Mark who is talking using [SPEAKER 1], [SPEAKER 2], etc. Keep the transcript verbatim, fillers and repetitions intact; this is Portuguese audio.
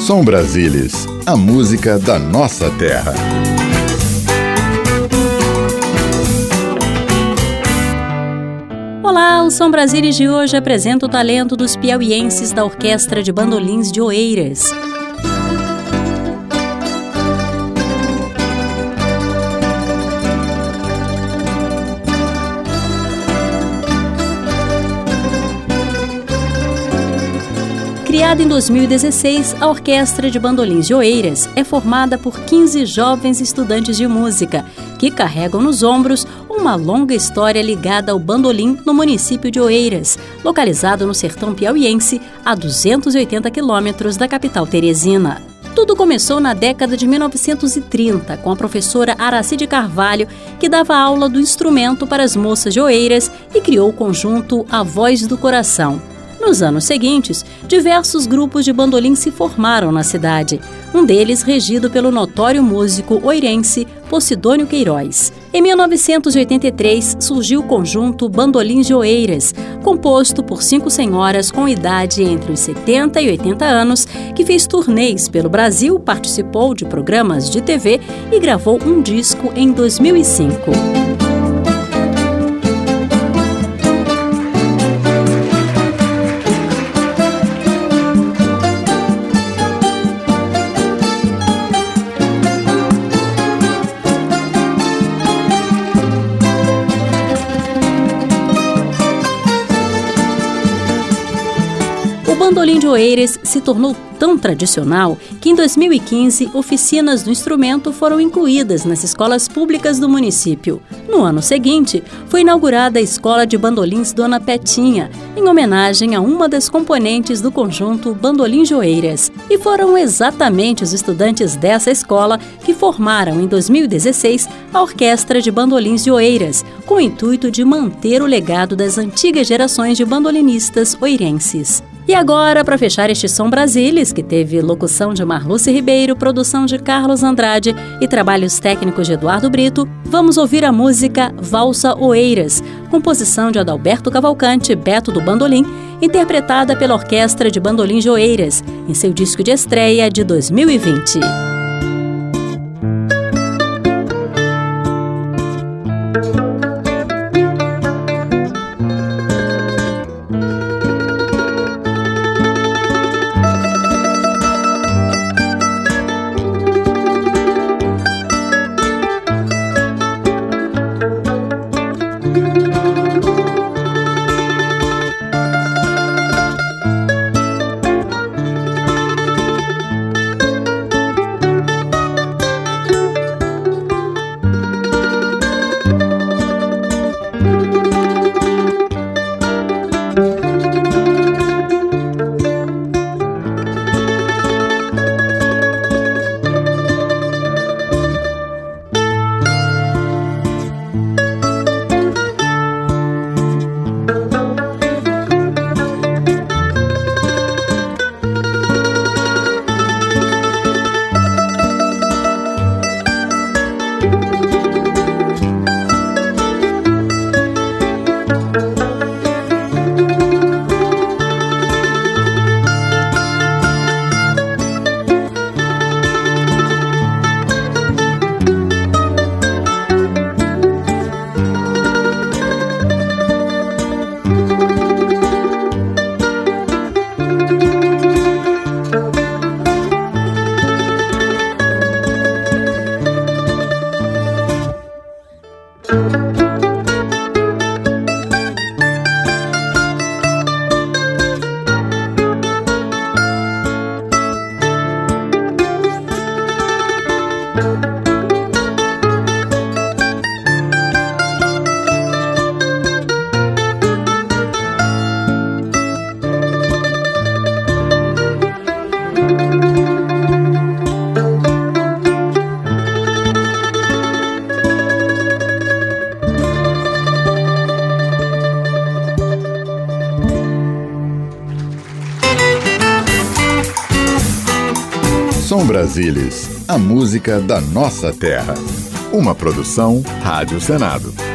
[SPEAKER 1] Som Brasilis, a música da nossa terra.
[SPEAKER 2] Olá, o Som Brasilis de hoje apresenta o talento dos piauienses da Orquestra de Bandolins de Oeiras. Criada em dois mil e dezesseis, a Orquestra de Bandolins de Oeiras é formada por quinze jovens estudantes de música que carregam nos ombros uma longa história ligada ao bandolim no município de Oeiras, localizado no sertão piauiense, a duzentos e oitenta quilômetros da capital teresina. Tudo começou na década de mil novecentos e trinta, com a professora Aracide Carvalho, que dava aula do instrumento para as moças de Oeiras e criou o conjunto A Voz do Coração. Nos anos seguintes, diversos grupos de bandolim se formaram na cidade, um deles regido pelo notório músico oirense Posidônio Queiroz. Em mil novecentos e oitenta e três, surgiu o conjunto Bandolins de Oeiras, composto por cinco senhoras com idade entre os setenta e oitenta anos, que fez turnês pelo Brasil, participou de programas de T V e gravou um disco em dois mil e cinco. O bandolim de Oeiras se tornou tão tradicional que em dois mil e quinze oficinas do instrumento foram incluídas nas escolas públicas do município. No ano seguinte, foi inaugurada a Escola de Bandolins Dona Petinha, em homenagem a uma das componentes do conjunto Bandolim de Oeiras. E foram exatamente os estudantes dessa escola que formaram em dois mil e dezesseis a Orquestra de Bandolins de Oeiras, com o intuito de manter o legado das antigas gerações de bandolinistas oirenses. E agora, para fechar este Som Brasilis, que teve locução de Marluce Ribeiro, produção de Carlos Andrade e trabalhos técnicos de Eduardo Brito, vamos ouvir a música Valsa Oeiras, composição de Adalberto Cavalcante, Beto do Bandolim, interpretada pela Orquestra de Bandolins de Oeiras, em seu disco de estreia de dois mil e vinte.
[SPEAKER 1] Som Brasilis, a música da nossa terra. Uma produção Rádio Senado.